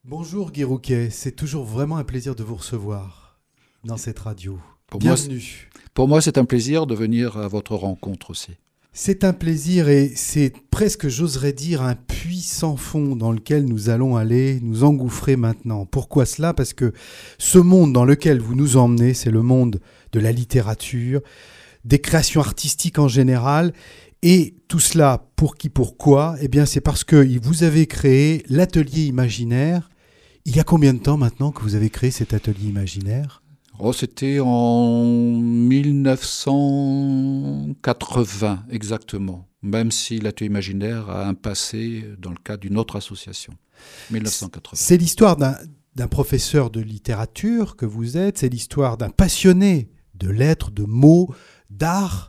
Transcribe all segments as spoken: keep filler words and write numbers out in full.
Bonjour Guy Rouquet, c'est toujours vraiment un plaisir de vous recevoir dans cette radio. Pour moi, c'est- Bienvenue. pour moi, c'est un plaisir de venir à votre rencontre aussi. C'est un plaisir et c'est presque, j'oserais dire, un puits sans fond dans lequel nous allons aller nous engouffrer maintenant. Pourquoi cela? Parce que ce monde dans lequel vous nous emmenez, c'est le monde de la littérature, des créations artistiques en général. Et tout cela, pour qui, pourquoi? Eh bien, c'est parce que vous avez créé l'atelier imaginaire. Il y a combien de temps maintenant que vous avez créé cet atelier imaginaire? Oh, c'était en mille neuf cent quatre-vingts exactement, même si l'atelier imaginaire a un passé dans le cadre d'une autre association. mille neuf cent quatre-vingts. C'est l'histoire d'un d'un professeur de littérature que vous êtes, c'est l'histoire d'un passionné de lettres, de mots, d'art,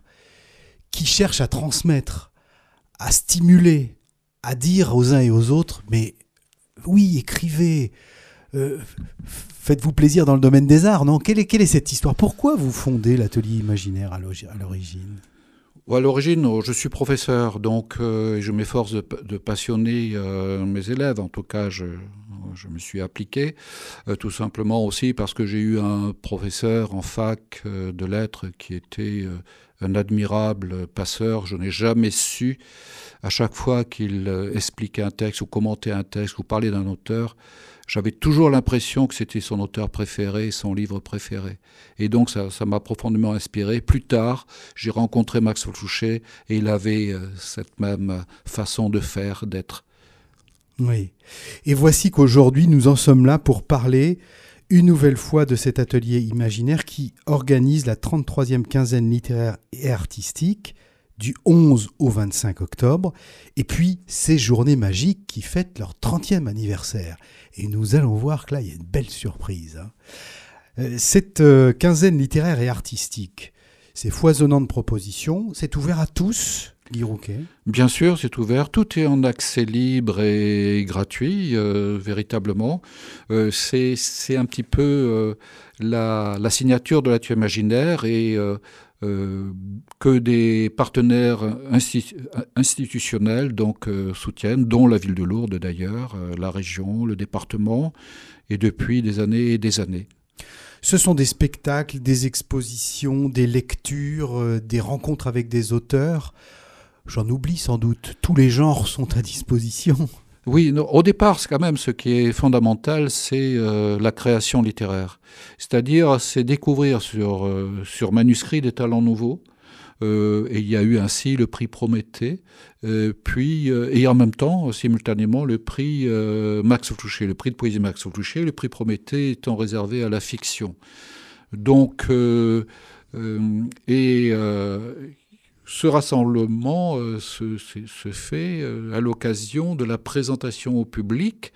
qui cherche à transmettre, à stimuler, à dire aux uns et aux autres, mais oui, écrivez, euh, faites-vous plaisir dans le domaine des arts, non? Quelle est, quelle est cette histoire? Pourquoi vous fondez l'atelier imaginaire à l'origine? à l'origine Bon, à l'origine, oh, je suis professeur, donc euh, je m'efforce de, de passionner euh, mes élèves. En tout cas, je, je me suis appliqué, euh, tout simplement aussi parce que j'ai eu un professeur en fac euh, de lettres qui était euh, un admirable passeur. Je n'ai jamais su, à chaque fois qu'il euh, expliquait un texte ou commentait un texte ou parlait d'un auteur, j'avais toujours l'impression que c'était son auteur préféré, son livre préféré. Et donc ça, ça m'a profondément inspiré. Plus tard, j'ai rencontré Max Fouché et il avait euh, cette même façon de faire, d'être. Oui. Et voici qu'aujourd'hui, nous en sommes là pour parler une nouvelle fois de cet atelier imaginaire qui organise la trente-troisième quinzaine littéraire et artistique du onze au vingt-cinq octobre, et puis ces journées magiques qui fêtent leur trentième anniversaire. Et nous allons voir que là, il y a une belle surprise. hein. Euh, Cette euh, quinzaine littéraire et artistique, c'est foisonnant de propositions, c'est ouvert à tous, Guy Rouquet. Bien sûr, c'est ouvert. Tout est en accès libre et gratuit, euh, véritablement. Euh, c'est, c'est un petit peu euh, la, la signature de l'atelier imaginaire et euh, euh, que des partenaires insti- institutionnels donc, euh, soutiennent, dont la ville de Lourdes d'ailleurs, euh, la région, le département, et depuis des années et des années. Ce sont des spectacles, des expositions, des lectures, euh, des rencontres avec des auteurs. J'en oublie sans doute. Tous les genres sont à disposition. Oui, non, au départ, c'est quand même ce qui est fondamental, c'est euh, la création littéraire. C'est-à-dire, c'est découvrir sur, euh, sur manuscrit des talents nouveaux. Euh, et il y a eu ainsi le prix Prométhée, euh, puis, euh, et en même temps, simultanément, le prix euh, Max Fouché, le prix de poésie Max Fouché, le prix Prométhée étant réservé à la fiction. Donc, euh, euh, et euh, ce rassemblement euh, se, se, se fait euh, à l'occasion de la présentation au public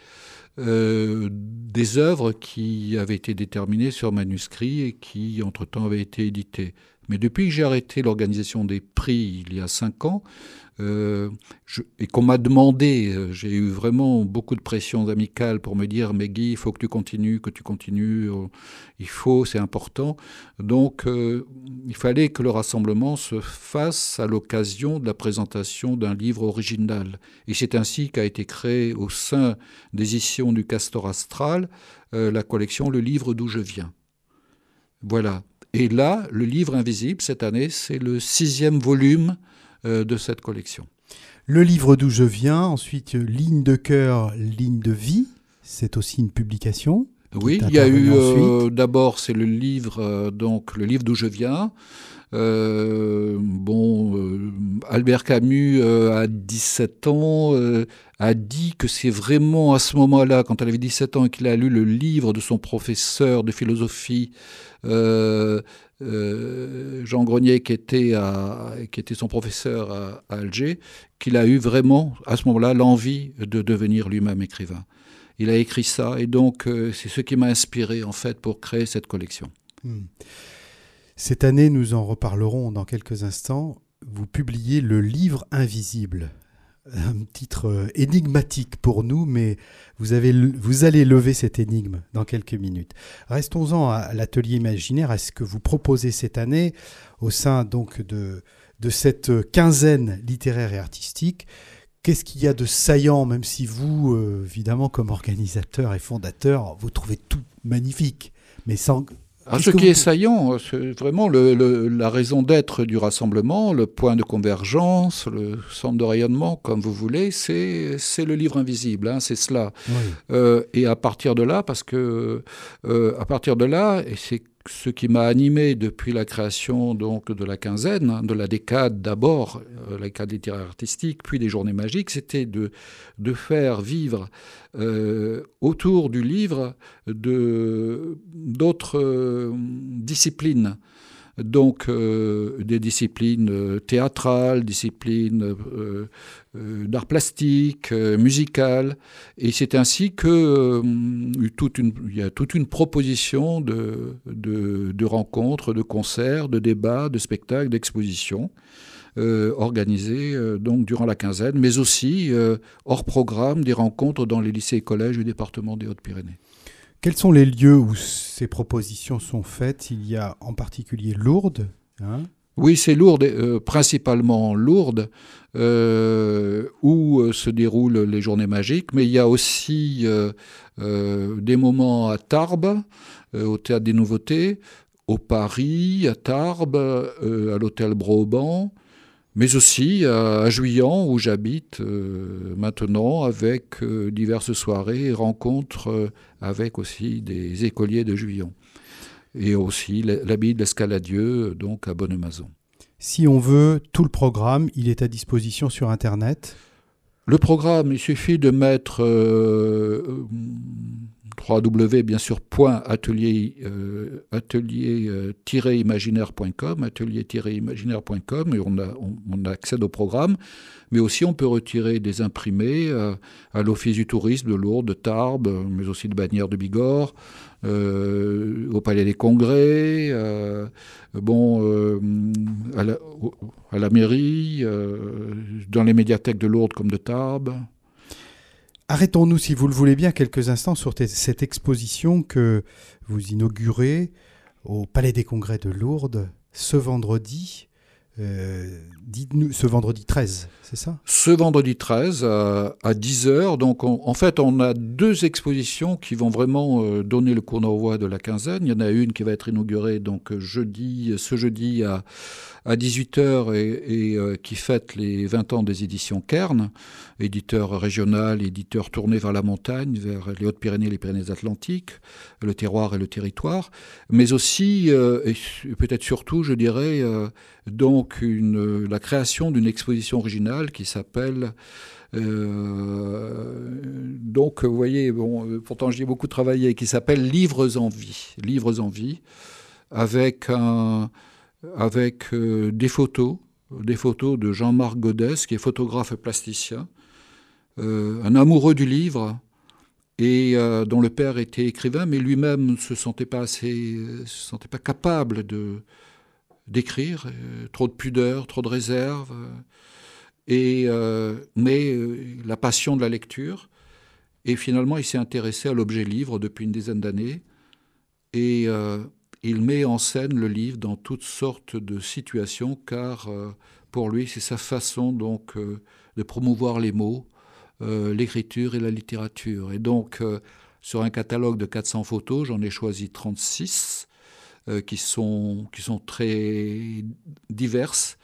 euh, des œuvres qui avaient été déterminées sur manuscrit et qui, entre-temps, avaient été éditées. Mais depuis que j'ai arrêté l'organisation des prix il y a cinq ans, euh, je, et qu'on m'a demandé, euh, j'ai eu vraiment beaucoup de pressions amicales pour me dire « Mais Guy, il faut que tu continues, que tu continues, euh, il faut, c'est important ». Donc, euh, il fallait que le rassemblement se fasse à l'occasion de la présentation d'un livre original. Et c'est ainsi qu'a été créé au sein des éditions du Castor Astral euh, la collection « Le livre d'où je viens ». Voilà. Et là, le livre invisible, cette année, c'est le sixième volume euh, de cette collection. Le livre d'où je viens, ensuite euh, Ligne de cœur, ligne de vie, c'est aussi une publication. Oui, il y a eu euh, d'abord, c'est le livre, euh, donc le livre d'où je viens. Euh, bon, euh, Albert Camus, euh, à dix-sept ans, euh, a dit que c'est vraiment à ce moment-là, quand elle avait dix-sept ans et qu'il a lu le livre de son professeur de philosophie, euh, euh, Jean Grenier, qui était, à, qui était son professeur à, à Alger, qu'il a eu vraiment, à ce moment-là, l'envie de devenir lui-même écrivain. Il a écrit ça, et donc euh, c'est ce qui m'a inspiré, en fait, pour créer cette collection. Hmm. Cette année, nous en reparlerons dans quelques instants, vous publiez Le livre invisible. Un titre énigmatique pour nous, mais vous, avez, vous allez lever cette énigme dans quelques minutes. Restons-en à l'atelier imaginaire, à ce que vous proposez cette année au sein donc de, de cette quinzaine littéraire et artistique. Qu'est-ce qu'il y a de saillant, même si vous, euh, évidemment, comme organisateur et fondateur, vous trouvez tout magnifique, mais sans... Ah, ce qui vous... est saillant, c'est vraiment le, le, la raison d'être du rassemblement, le point de convergence, le centre de rayonnement, comme vous voulez, c'est, c'est le livre invisible, hein, c'est cela. Oui. Euh, et à partir de là, parce que euh, à partir de là, et c'est ce qui m'a animé depuis la création donc de la quinzaine, hein, de la décade d'abord, euh, la décade littéraire artistique, puis des journées magiques, c'était de, de faire vivre euh, autour du livre de, d'autres euh, disciplines. Donc euh, des disciplines euh, théâtrales, disciplines euh, euh, d'art plastique, euh, musicales. Et c'est ainsi que euh, toute une, il y a toute une proposition de, de, de rencontres, de concerts, de débats, de spectacles, d'expositions euh, organisées euh, donc durant la quinzaine, mais aussi euh, hors programme des rencontres dans les lycées et collèges du département des Hautes-Pyrénées. Quels sont les lieux où ces propositions sont faites? Il y a en particulier Lourdes. Hein oui, c'est Lourdes, euh, principalement Lourdes, euh, où euh, se déroulent les journées magiques, mais il y a aussi euh, euh, des moments à Tarbes, euh, au Théâtre des Nouveautés, au Paris, à Tarbes, euh, à l'Hôtel Broban, mais aussi à, à Juillan, où j'habite euh, maintenant, avec euh, diverses soirées et rencontres euh, avec aussi des écoliers de Juillan. Et aussi l'abbaye de l'Escaladieu, donc à Bonnemazon. Si on veut tout le programme, il est à disposition sur Internet. Le programme, il suffit de mettre euh, www, bien sûr, point atelier, euh, atelier euh, tiret imaginaire point com, atelier tiret imaginaire point com, et on, a, on, on accède au programme. Mais aussi, on peut retirer des imprimés euh, à l'Office du tourisme de Lourdes, de Tarbes, mais aussi de Bagnères de Bigorre, euh, au Palais des Congrès, euh, bon, euh, à, la, à la mairie, euh, dans les médiathèques de Lourdes comme de Tarbes. Arrêtons-nous, si vous le voulez bien, quelques instants sur t- cette exposition que vous inaugurez au Palais des Congrès de Lourdes ce vendredi. Euh, dites-nous, ce vendredi treize, c'est ça? Ce vendredi treize à, à dix heures. Donc on, en fait, on a deux expositions qui vont vraiment euh, donner le cours d'envoi de la quinzaine. Il y en a une qui va être inaugurée donc jeudi, ce jeudi à, à dix-huit heures et, et euh, qui fête les vingt ans des éditions Kern, éditeur régional, éditeur tourné vers la montagne, vers les Hautes-Pyrénées et les Pyrénées-Atlantiques, le terroir et le territoire, mais aussi, euh, et peut-être surtout, je dirais, euh, donc une, la création d'une exposition originale qui s'appelle... Euh, donc, vous voyez, bon, pourtant j'y ai beaucoup travaillé, qui s'appelle Livres en vie. Livres en vie, avec, un, avec euh, des photos, des photos de Jean-Marc Godès, qui est photographe et plasticien, euh, un amoureux du livre, et euh, dont le père était écrivain, mais lui-même ne se sentait pas assez, se sentait pas capable de d'écrire, euh, trop de pudeur, trop de réserve, euh, et, euh, mais euh, la passion de la lecture. Et finalement, il s'est intéressé à l'objet livre depuis une dizaine d'années, et euh, il met en scène le livre dans toutes sortes de situations, car euh, pour lui, c'est sa façon donc euh, de promouvoir les mots, euh, l'écriture et la littérature. Et donc, euh, sur un catalogue de quatre cents photos, j'en ai choisi trente-six, Euh, qui, sont, qui sont très diverses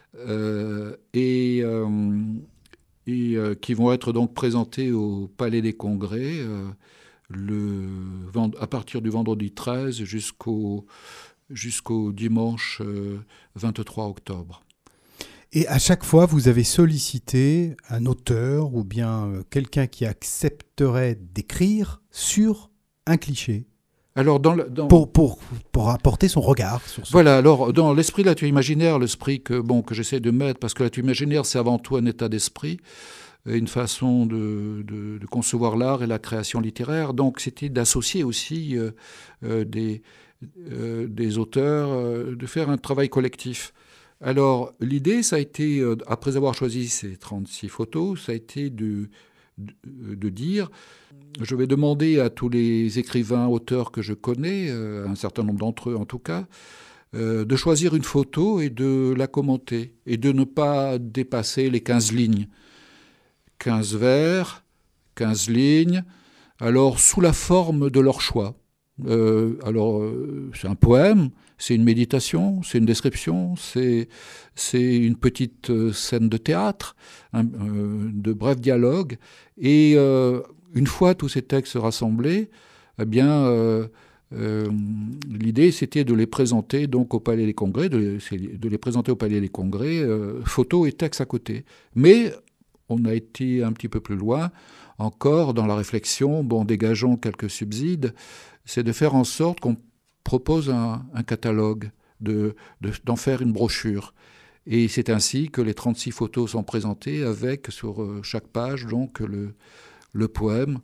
euh, et, euh, et euh, qui vont être donc présentées au Palais des Congrès euh, le, à partir du vendredi treize jusqu'au, jusqu'au dimanche euh, vingt-trois octobre. Et à chaque fois, vous avez sollicité un auteur ou bien quelqu'un qui accepterait d'écrire sur un cliché. Alors dans le, dans... Pour, pour, pour apporter son regard sur ce... Voilà, alors dans l'esprit de l'atelier imaginaire, l'esprit que, bon, que j'essaie de mettre, parce que l'atelier imaginaire, c'est avant tout un état d'esprit, une façon de, de, de concevoir l'art et la création littéraire. Donc c'était d'associer aussi euh, euh, des, euh, des auteurs, euh, de faire un travail collectif. Alors l'idée, ça a été, euh, après avoir choisi ces trente-six photos, ça a été de, de, de dire... Je vais demander à tous les écrivains, auteurs que je connais, euh, un certain nombre d'entre eux en tout cas, euh, de choisir une photo et de la commenter, et de ne pas dépasser les quinze lignes. quinze vers, quinze lignes, alors sous la forme de leur choix. Euh, alors, euh, c'est un poème, c'est une méditation, c'est une description, c'est, c'est une petite euh, scène de théâtre, un, euh, de brefs dialogues. Et euh, une fois tous ces textes rassemblés, eh bien, euh, euh, l'idée, c'était de les présenter donc au Palais des Congrès, de, de les présenter au Palais des Congrès, euh, photos et textes à côté. Mais on a été un petit peu plus loin encore dans la réflexion, bon, dégageons quelques subsides, c'est de faire en sorte qu'on propose un, un catalogue, de, de, d'en faire une brochure. Et c'est ainsi que les trente-six photos sont présentées avec sur chaque page donc le, le poème.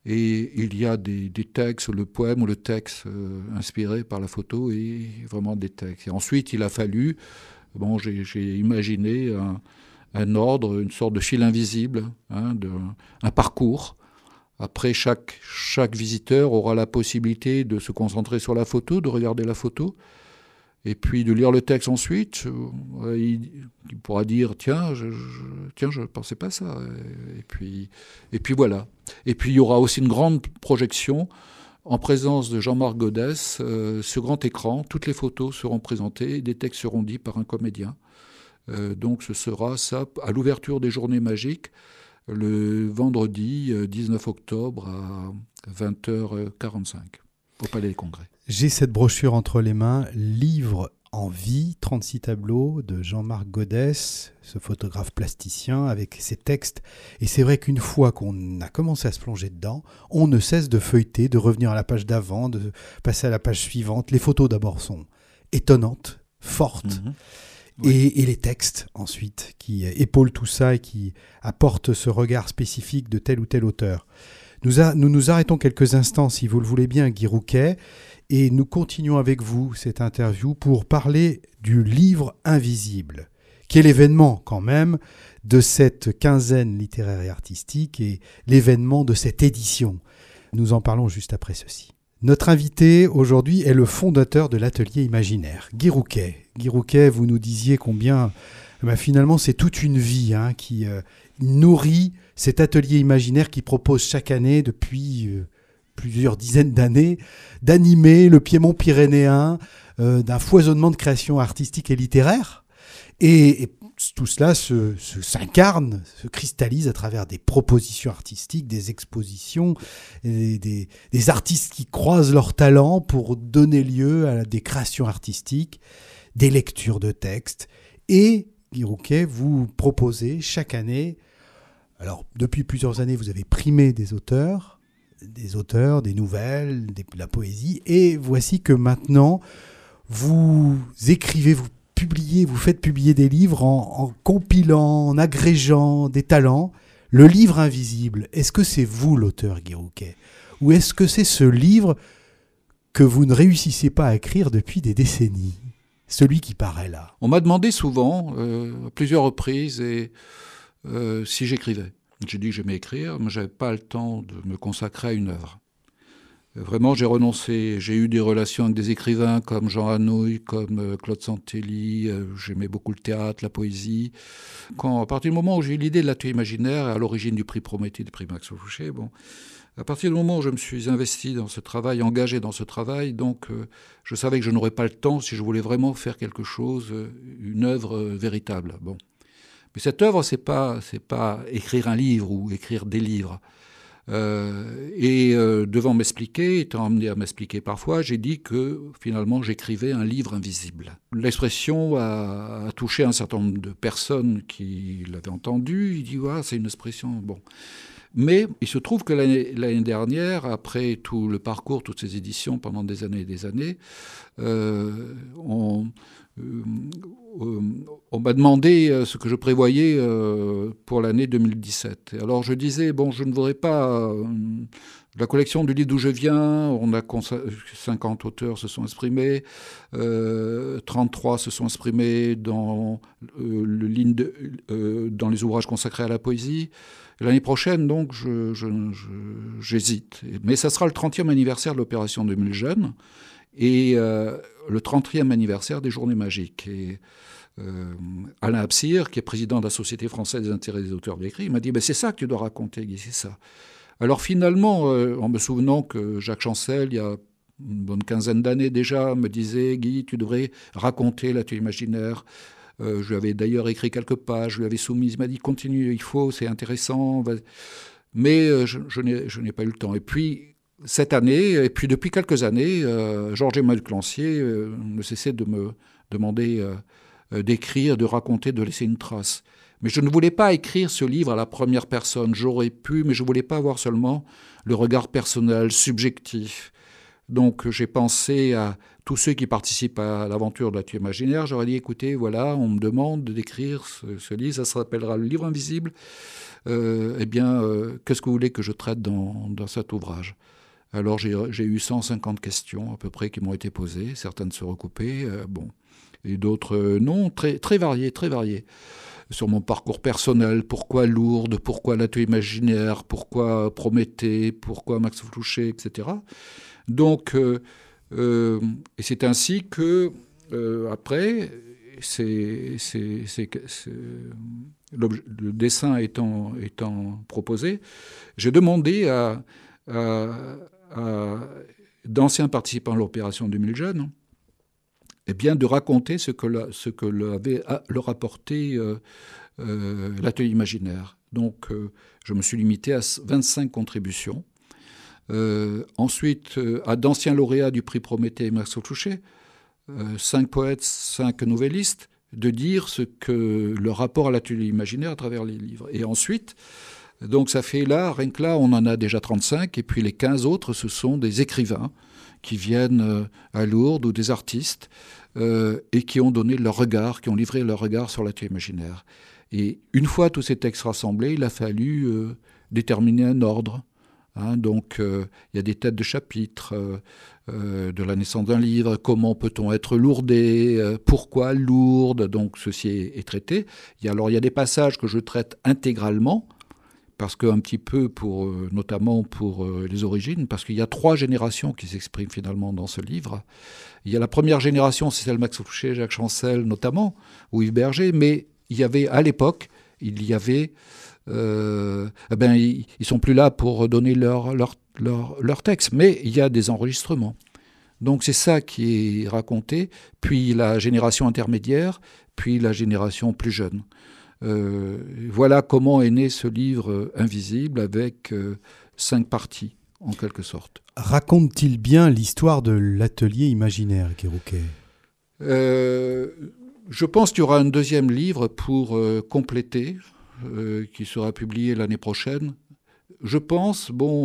Et il y a des, des textes, le poème ou le texte euh, inspiré par la photo et vraiment des textes. Et ensuite, il a fallu, bon, j'ai, j'ai imaginé un, un ordre, une sorte de fil invisible, hein, de, un parcours. Après, chaque, chaque visiteur aura la possibilité de se concentrer sur la photo, de regarder la photo, et puis de lire le texte ensuite. Euh, il, il pourra dire « Tiens, je ne tiens, je pensais pas ça ». Et puis, et puis voilà. Et puis il y aura aussi une grande projection en présence de Jean-Marc Godès. Euh, ce grand écran, toutes les photos seront présentées, et des textes seront dits par un comédien. Euh, donc ce sera ça à l'ouverture des Journées Magiques, le vendredi dix-neuf octobre à vingt heures quarante-cinq au Palais des Congrès. J'ai cette brochure entre les mains, Livre en vie, trente-six tableaux de Jean-Marc Godès, ce photographe plasticien avec ses textes. Et c'est vrai qu'une fois qu'on a commencé à se plonger dedans, on ne cesse de feuilleter, de revenir à la page d'avant, de passer à la page suivante. Les photos d'abord sont étonnantes, fortes. Mmh. Oui. Et, et les textes ensuite qui épaulent tout ça et qui apportent ce regard spécifique de tel ou tel auteur. Nous, a, nous nous arrêtons quelques instants, si vous le voulez bien, Guy Rouquet, et nous continuons avec vous cette interview pour parler du livre invisible, qui est l'événement quand même de cette quinzaine littéraire et artistique et l'événement de cette édition. Nous en parlons juste après ceci. Notre invité aujourd'hui est le fondateur de l'Atelier Imaginaire, Guy Rouquet. Guy Rouquet, vous nous disiez combien, ben finalement, c'est toute une vie hein, qui euh, nourrit cet Atelier Imaginaire qui propose chaque année, depuis euh, plusieurs dizaines d'années, d'animer le Piémont pyrénéen euh, d'un foisonnement de créations artistiques et littéraires. Et, et tout cela se, se, s'incarne, se cristallise à travers des propositions artistiques, des expositions, des, des, des artistes qui croisent leurs talents pour donner lieu à des créations artistiques, des lectures de textes. Et, Guy Rouquet, vous proposez chaque année, alors depuis plusieurs années, vous avez primé des auteurs, des auteurs, des nouvelles, des, de la poésie, et voici que maintenant, vous écrivez, vous publiez, vous faites publier des livres en, en compilant, en agrégeant des talents. Le livre invisible, est-ce que c'est vous l'auteur, Guy Rouquet ? Ou est-ce que c'est ce livre que vous ne réussissez pas à écrire depuis des décennies ? Celui qui paraît là. On m'a demandé souvent, euh, à plusieurs reprises, et, euh, si j'écrivais. J'ai dit que j'aimais écrire, mais je n'avais pas le temps de me consacrer à une œuvre. Vraiment, j'ai renoncé. J'ai eu des relations avec des écrivains comme Jean Anouilh, comme Claude Santelli. J'aimais beaucoup le théâtre, la poésie. Quand, à partir du moment où j'ai eu l'idée de l'Atelier Imaginaire, à l'origine du prix Prométhée, du prix Max Fouché, bon, à partir du moment où je me suis investi dans ce travail, engagé dans ce travail, donc euh, je savais que je n'aurais pas le temps si je voulais vraiment faire quelque chose, euh, une œuvre euh, véritable. Bon. Mais cette œuvre, c'est pas, c'est pas écrire un livre ou écrire des livres. Euh, et euh, devant m'expliquer, étant amené à m'expliquer parfois, j'ai dit que finalement j'écrivais un livre invisible. L'expression a, a touché un certain nombre de personnes qui l'avaient entendue. Il dit ah, c'est une expression bon. Mais il se trouve que l'année, l'année dernière, après tout le parcours, toutes ces éditions pendant des années et des années, euh, on, euh, on m'a demandé ce que je prévoyais euh, pour l'année deux mille dix-sept. Alors je disais, bon, je ne voudrais pas... Euh, la collection du livre d'où je viens, on a consa- cinquante auteurs se sont exprimés, euh, trente-trois se sont exprimés dans, euh, le ligne de, euh, dans les ouvrages consacrés à la poésie. L'année prochaine, donc, je, je, je, j'hésite. Mais ça sera le trentième anniversaire de l'opération deux mille Jeunes. et euh, le trentième anniversaire des Journées Magiques. Et euh, Alain Absir, qui est président de la Société française des intérêts des auteurs d'écrit, il m'a dit ben, « c'est ça que tu dois raconter, Guy, c'est ça ». Alors finalement, euh, en me souvenant que Jacques Chancel, il y a une bonne quinzaine d'années déjà, me disait « Guy, tu devrais raconter l'atelier imaginaire ». Euh, je lui avais d'ailleurs écrit quelques pages, je lui avais soumis, il m'a dit « continue, il faut, c'est intéressant ». Mais euh, je, je, n'ai, je n'ai pas eu le temps. Et puis, cette année, et puis depuis quelques années, euh, Georges-Emmanuel Clancier euh, ne cessait de me demander euh, euh, d'écrire, de raconter, de laisser une trace. Mais je ne voulais pas écrire ce livre à la première personne. J'aurais pu, mais je ne voulais pas avoir seulement le regard personnel, subjectif. Donc j'ai pensé à tous ceux qui participent à l'aventure de l'atelier imaginaire. J'aurais dit, écoutez, voilà, on me demande d'écrire ce, ce livre, ça s'appellera Le Livre Invisible. Euh, eh bien, euh, qu'est-ce que vous voulez que je traite dans, dans cet ouvrage ? Alors j'ai, j'ai eu cent cinquante questions à peu près qui m'ont été posées, certaines se recoupaient, euh, bon, et d'autres euh, non, très, très variées, très variées. Sur mon parcours personnel, pourquoi Lourdes, pourquoi l'atelier imaginaire, pourquoi Prométhée, pourquoi Max Flouchet, et cetera. Donc, euh, euh, et c'est ainsi que, euh, après, c'est, c'est, c'est, c'est, le dessin étant, étant proposé, j'ai demandé à, à, à d'anciens participants à l'opération deux mille Jeunes, eh bien, de raconter ce que, la, ce que le, avait, leur apporté euh, euh, l'atelier imaginaire. Donc, euh, je me suis limité à vingt-cinq contributions. Euh, ensuite, euh, à d'anciens lauréats du prix Prométhée et Max Flouchet, euh, cinq poètes, cinq nouvellistes, de dire ce que le rapport à l'atelier imaginaire à travers les livres. Et ensuite, donc ça fait là, rien que là, on en a déjà trente-cinq, et puis les quinze autres, ce sont des écrivains qui viennent à Lourdes, ou des artistes, euh, et qui ont donné leur regard, qui ont livré leur regard sur l'atelier imaginaire. Et une fois tous ces textes rassemblés, il a fallu euh, déterminer un ordre. Hein, donc, il euh, y a des têtes de chapitre, euh, euh, de la naissance d'un livre, comment peut-on être lourdé, euh, pourquoi Lourdes, donc ceci est, est traité. Y a, alors, il y a des passages que je traite intégralement, parce qu'un petit peu, pour, euh, notamment pour euh, les origines, parce qu'il y a trois générations qui s'expriment finalement dans ce livre. Il y a la première génération, c'est celle de Max Flouchet, Jacques Chancel notamment, ou Yves Berger, mais il y avait, à l'époque, il y avait... Euh, eh ben, ils ne sont plus là pour donner leur, leur, leur, leur texte, mais il y a des enregistrements. Donc c'est ça qui est raconté, puis la génération intermédiaire, puis la génération plus jeune. Euh, voilà comment est né ce livre invisible avec euh, cinq parties, en quelque sorte. Raconte-t-il bien l'histoire de l'atelier imaginaire, Guy Rouquet ? euh, Je pense qu'il y aura un deuxième livre pour euh, compléter, euh, qui sera publié l'année prochaine. Je pense bon,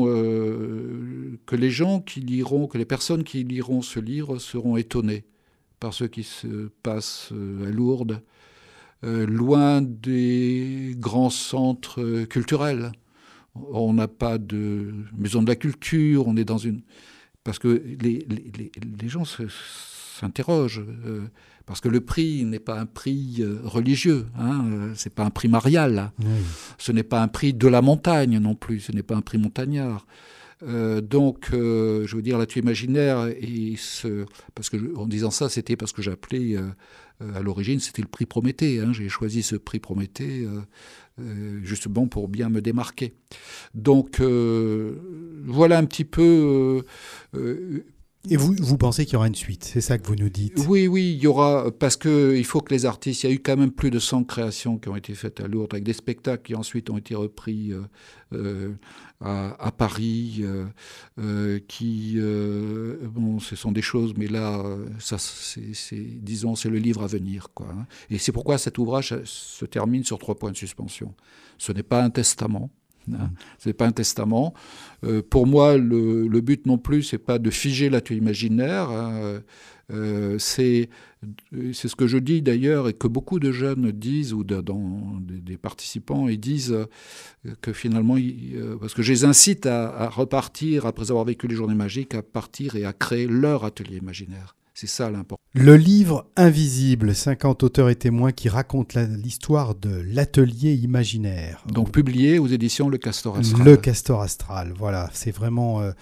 euh, que les gens qui liront, que les personnes qui liront ce livre seront étonnés par ce qui se passe à Lourdes, Euh, loin des grands centres culturels. On n'a pas de maison de la culture, on est dans une... Parce que les, les, les gens se, s'interrogent, euh, parce que le prix n'est pas un prix euh, religieux, hein, euh, c'est pas un prix marial, hein. Oui. Ce n'est pas un prix de la montagne non plus, ce n'est pas un prix montagnard. Euh, donc, euh, je veux dire, l'atelier imaginaire, et ce, parce que, en disant ça, c'était parce que j'appelais, euh, à l'origine, c'était le prix Prométhée. Hein, j'ai choisi ce prix Prométhée euh, euh, justement pour bien me démarquer. Donc, euh, voilà un petit peu... Euh, euh, Et vous, vous pensez qu'il y aura une suite, c'est ça que vous nous dites ? Oui, oui, il y aura, parce qu'il faut que les artistes, il y a eu quand même plus de cent créations qui ont été faites à Lourdes, avec des spectacles qui ensuite ont été repris euh, euh, à, à Paris, euh, euh, qui, euh, bon, ce sont des choses, mais là, ça, c'est, c'est, disons, c'est le livre à venir, quoi. Hein. Et c'est pourquoi cet ouvrage se termine sur trois points de suspension. Ce n'est pas un testament. Hein. Ce n'est pas un testament. Euh, pour moi, le, le but non plus, c'est pas de figer l'atelier imaginaire. Hein. Euh, c'est, c'est ce que je dis d'ailleurs et que beaucoup de jeunes disent, ou de, dans, des, des participants, ils disent que finalement, ils, euh, parce que je les incite à, à repartir, après avoir vécu les Journées Magiques, à partir et à créer leur atelier imaginaire. C'est ça l'important. Le livre Invisible, cinquante auteurs et témoins qui racontent la, l'histoire de l'atelier imaginaire. Donc publié aux éditions Le Castor Astral. Le Castor Astral, voilà. C'est vraiment euh,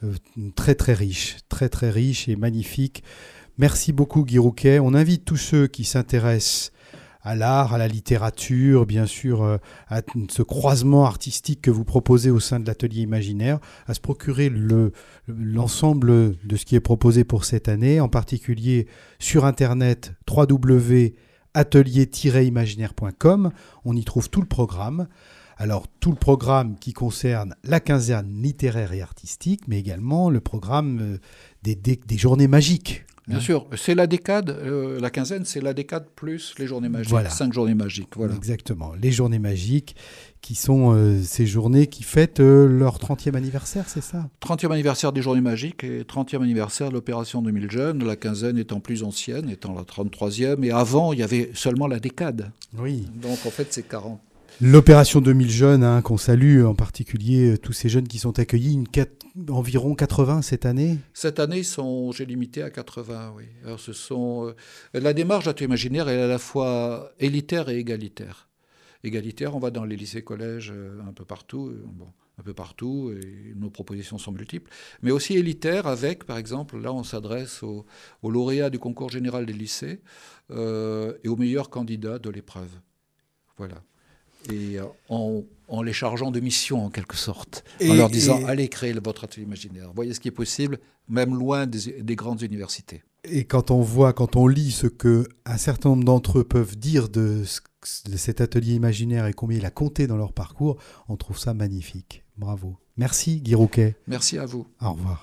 euh, très très riche, très très riche et magnifique. Merci beaucoup Guy Rouquet. On invite tous ceux qui s'intéressent à l'art, à la littérature, bien sûr, euh, à ce croisement artistique que vous proposez au sein de l'Atelier Imaginaire, à se procurer le, l'ensemble de ce qui est proposé pour cette année, en particulier sur Internet w w w point atelier tiret imaginaire point com. On y trouve tout le programme. Alors, tout le programme qui concerne la quinzaine littéraire et artistique, mais également le programme des, des, des journées magiques. Bien sûr, c'est la décade, euh, la quinzaine, c'est la décade plus les journées magiques, voilà. cinq journées magiques. Voilà. Exactement, les journées magiques, qui sont euh, ces journées qui fêtent euh, leur trentième anniversaire, c'est ça ? trentième anniversaire des journées magiques et trentième anniversaire de l'opération deux mille jeunes, la quinzaine étant plus ancienne, étant la trente-troisième, et avant, il y avait seulement la décade. Oui. Donc en fait, c'est quarante. L'opération deux mille jeunes, hein, qu'on salue, en particulier euh, tous ces jeunes qui sont accueillis, une quatre, environ quatre-vingts cette année. Cette année, ils sont, j'ai limité à quatre-vingts, oui. Alors ce sont, euh, la démarche d'Atelier Imaginaire est à la fois élitaire et égalitaire. Égalitaire, on va dans les lycées-collèges euh, un peu partout, euh, bon, un peu partout, et nos propositions sont multiples, mais aussi élitaire avec, par exemple, là on s'adresse aux, aux lauréats du concours général des lycées euh, et aux meilleurs candidats de l'épreuve. Voilà. Et en, en les chargeant de mission en quelque sorte, et, en leur disant et... allez créer votre atelier imaginaire, voyez ce qui est possible, même loin des, des grandes universités. Et quand on voit, quand on lit ce que un certain nombre d'entre eux peuvent dire de, de cet atelier imaginaire et combien il a compté dans leur parcours, on trouve ça magnifique. Bravo. Merci Guy Rouquet. Merci à vous. Au revoir.